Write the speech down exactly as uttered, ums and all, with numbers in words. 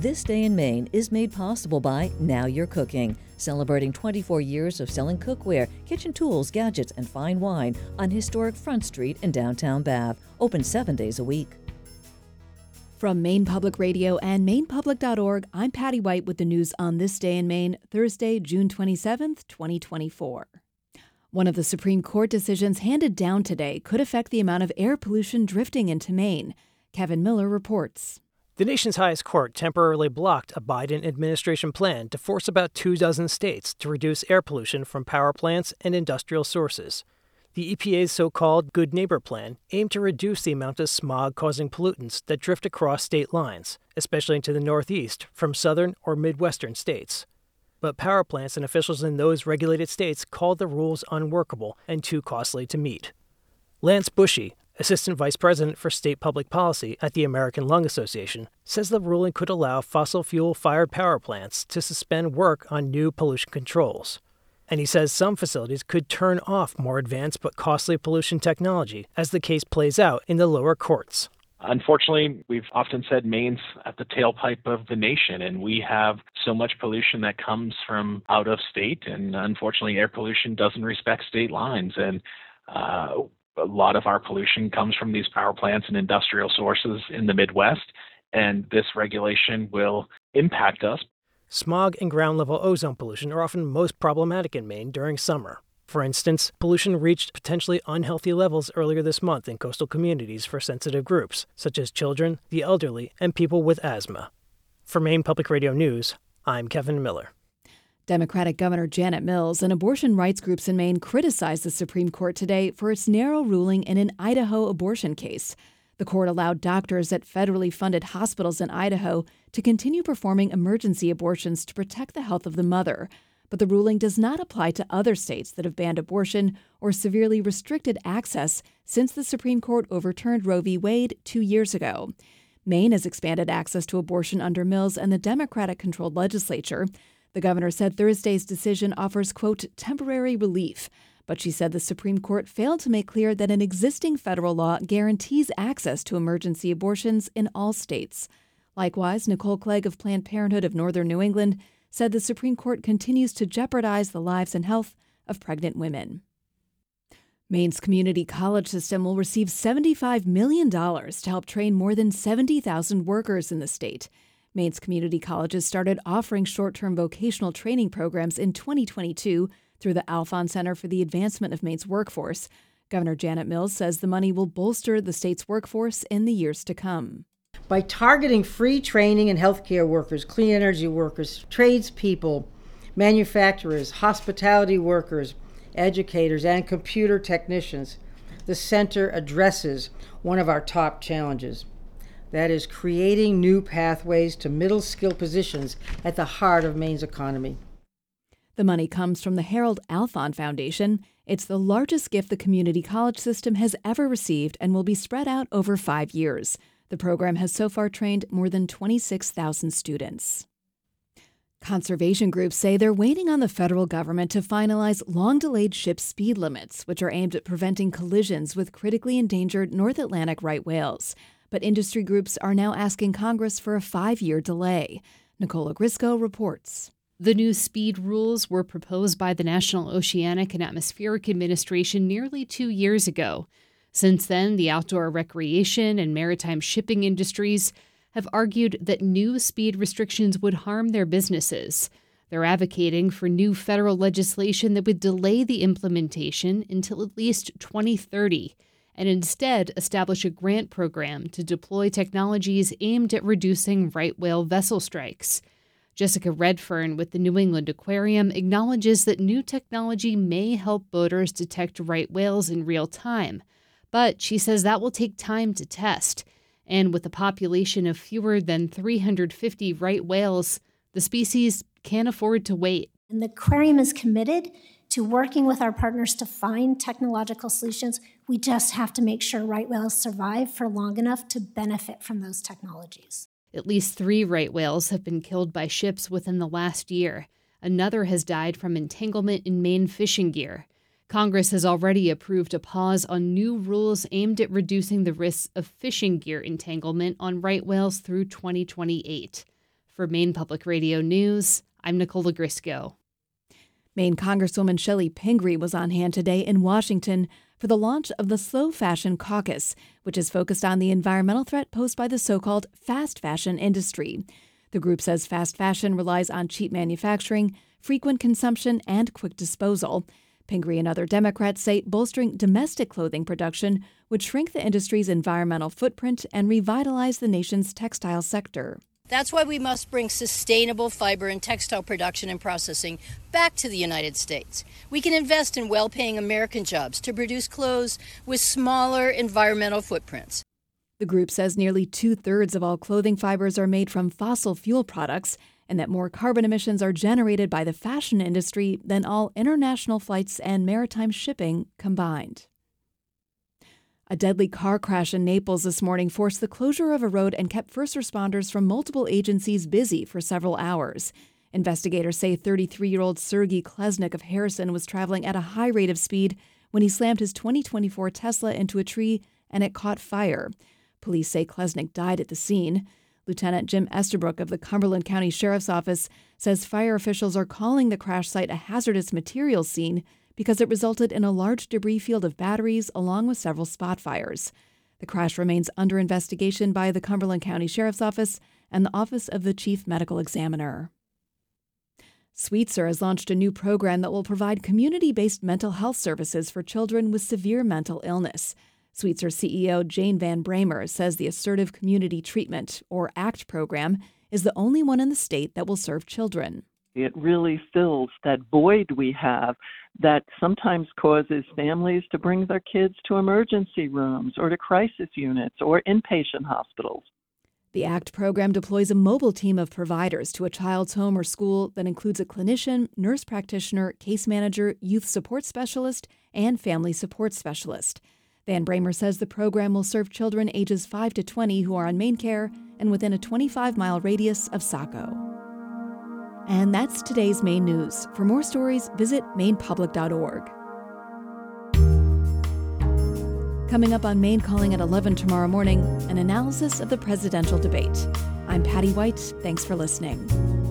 This Day in Maine is made possible by Now You're Cooking, celebrating twenty-four years of selling cookware, kitchen tools, gadgets, and fine wine on historic Front Street in downtown Bath. Open seven days a week. From Maine Public Radio and maine public dot org, I'm Patty White with the news on This Day in Maine, Thursday, June twenty-seventh, twenty twenty-four. One of the Supreme Court decisions handed down today could affect the amount of air pollution drifting into Maine. Kevin Miller reports. The nation's highest court temporarily blocked a Biden administration plan to force about two dozen states to reduce air pollution from power plants and industrial sources. The E P A's so-called Good Neighbor Plan aimed to reduce the amount of smog-causing pollutants that drift across state lines, especially into the Northeast from southern or Midwestern states. But power plants and officials in those regulated states called the rules unworkable and too costly to meet. Lance Bushy, Assistant Vice President for State Public Policy at the American Lung Association, says the ruling could allow fossil fuel-fired power plants to suspend work on new pollution controls. And he says some facilities could turn off more advanced but costly pollution technology as the case plays out in the lower courts. Unfortunately, we've often said Maine's at the tailpipe of the nation, and we have so much pollution that comes from out of state, and unfortunately air pollution doesn't respect state lines. And uh, a lot of our pollution comes from these power plants and industrial sources in the Midwest, and this regulation will impact us. Smog and ground-level ozone pollution are often most problematic in Maine during summer. For instance, pollution reached potentially unhealthy levels earlier this month in coastal communities for sensitive groups, such as children, the elderly, and people with asthma. For Maine Public Radio News, I'm Kevin Miller. Democratic Governor Janet Mills and abortion rights groups in Maine criticized the Supreme Court today for its narrow ruling in an Idaho abortion case. The court allowed doctors at federally funded hospitals in Idaho to continue performing emergency abortions to protect the health of the mother. But the ruling does not apply to other states that have banned abortion or severely restricted access since the Supreme Court overturned Roe v. Wade two years ago. Maine has expanded access to abortion under Mills and the Democratic-controlled legislature. The governor said Thursday's decision offers, quote, temporary relief. But she said the Supreme Court failed to make clear that an existing federal law guarantees access to emergency abortions in all states. Likewise, Nicole Clegg of Planned Parenthood of Northern New England said the Supreme Court continues to jeopardize the lives and health of pregnant women. Maine's community college system will receive seventy-five million dollars to help train more than seventy thousand workers in the state. Maine's community colleges started offering short-term vocational training programs in twenty twenty-two through the Alphon Center for the Advancement of Maine's Workforce. Governor Janet Mills says the money will bolster the state's workforce in the years to come. By targeting free training in healthcare workers, clean energy workers, tradespeople, manufacturers, hospitality workers, educators, and computer technicians, the center addresses one of our top challenges. That is creating new pathways to middle skill positions at the heart of Maine's economy. The money comes from the Harold Alphon Foundation. It's the largest gift the community college system has ever received and will be spread out over five years. The program has so far trained more than twenty-six thousand students. Conservation groups say they're waiting on the federal government to finalize long-delayed ship speed limits, which are aimed at preventing collisions with critically endangered North Atlantic right whales. But industry groups are now asking Congress for a five-year delay. Nicola Grisco reports. The new speed rules were proposed by the National Oceanic and Atmospheric Administration nearly two years ago. Since then, the outdoor recreation and maritime shipping industries have argued that new speed restrictions would harm their businesses. They're advocating for new federal legislation that would delay the implementation until at least twenty thirty. And instead establish a grant program to deploy technologies aimed at reducing right whale vessel strikes. Jessica Redfern with the New England Aquarium acknowledges that new technology may help boaters detect right whales in real time, but she says that will take time to test. And with a population of fewer than three hundred fifty right whales, the species can't afford to wait. And the aquarium is committed to working with our partners to find technological solutions. We just have to make sure right whales survive for long enough to benefit from those technologies. At least three right whales have been killed by ships within the last year. Another has died from entanglement in Maine fishing gear. Congress has already approved a pause on new rules aimed at reducing the risks of fishing gear entanglement on right whales through twenty twenty-eight. For Maine Public Radio News, I'm Nicole Grisco. Maine Congresswoman Shelley Pingree was on hand today in Washington for the launch of the Slow Fashion Caucus, which is focused on the environmental threat posed by the so-called fast fashion industry. The group says fast fashion relies on cheap manufacturing, frequent consumption, and quick disposal. Pingree and other Democrats say bolstering domestic clothing production would shrink the industry's environmental footprint and revitalize the nation's textile sector. That's why we must bring sustainable fiber and textile production and processing back to the United States. We can invest in well-paying American jobs to produce clothes with smaller environmental footprints. The group says nearly two-thirds of all clothing fibers are made from fossil fuel products and that more carbon emissions are generated by the fashion industry than all international flights and maritime shipping combined. A deadly car crash in Naples this morning forced the closure of a road and kept first responders from multiple agencies busy for several hours. Investigators say thirty-three-year-old Sergei Klesnik of Harrison was traveling at a high rate of speed when he slammed his twenty twenty-four Tesla into a tree and it caught fire. Police say Klesnik died at the scene. Lieutenant Jim Estabrook of the Cumberland County Sheriff's Office says fire officials are calling the crash site a hazardous materials scene because it resulted in a large debris field of batteries along with several spot fires. The crash remains under investigation by the Cumberland County Sheriff's Office and the Office of the Chief Medical Examiner. Sweetser has launched a new program that will provide community-based mental health services for children with severe mental illness. Sweetser C E O Jane Van Bramer says the Assertive Community Treatment, or ACT program, is the only one in the state that will serve children. It really fills that void we have that sometimes causes families to bring their kids to emergency rooms or to crisis units or inpatient hospitals. The ACT program deploys a mobile team of providers to a child's home or school that includes a clinician, nurse practitioner, case manager, youth support specialist, and family support specialist. Van Bramer says the program will serve children ages five to twenty who are on Maine Care and within a twenty-five mile radius of Saco. And that's today's Maine News. For more stories, visit maine public dot org. Coming up on Maine Calling at eleven tomorrow morning, an analysis of the presidential debate. I'm Patty White. Thanks for listening.